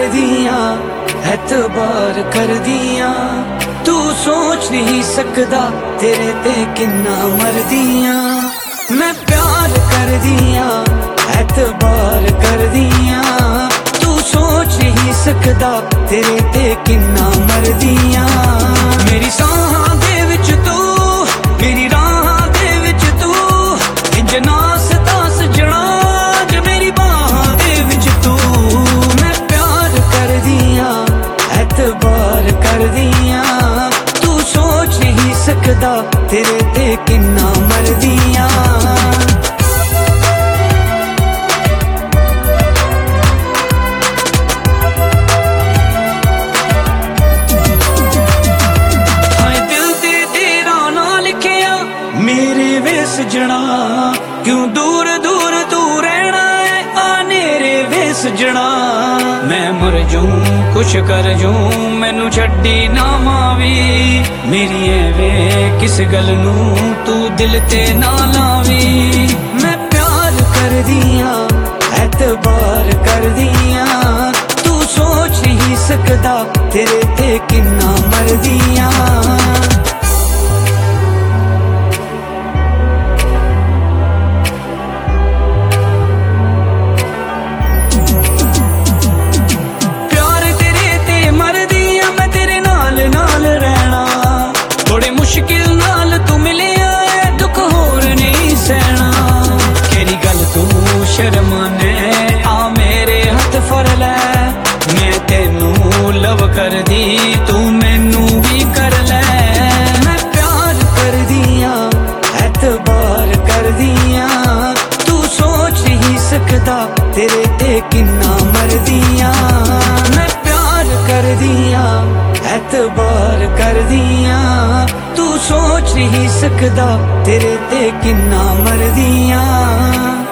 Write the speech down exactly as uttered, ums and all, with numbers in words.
दियां एतबार कर दियां तू सोच नहीं सकदा तेरे ते किन्ना मरदियां मैं प्यार कर दियां एतबार कर दियां तू सोच नहीं सकदा तेरे ते किन्ना मरदियां मेरी सांहां दे विच तू मेरी राहां दे विच तू इंज नास तास जना ज मेरी बाहां दे विच तू मैं प्यार कर दियां एतबार कर दियां तू सोच नहीं सकदा तेरे ते किन्ना मरदियां मेरे वे सजना क्यों दूर दूर तू रहना है आ नेरे वे सजना मैं मर जूं कुछ कर जूं मैनू छड्डी ना मावी मेरी वे किस गल नू तू दिल ते ना लावी मैं प्यार कर दियां एतबार कर दियां तू सोच नहीं सकदा तेरे ते किन्ना मरदियां मुश्किल नाल तू मिलिया है दुख होर नहीं सहना केरी गल तू शर्माने आ मेरे हथ फड़ लै मैं तेनू लव कर दी तू मैनू भी कर लै मैं प्यार कर दियां एतबार कर दियां तू सोच नहीं सकदा तेरे ते किन्ना मरदियां मैं प्यार कर दियां एतबार कर दियां तू सोच नहीं सकदा तेरे ते किन्ना मरदियां।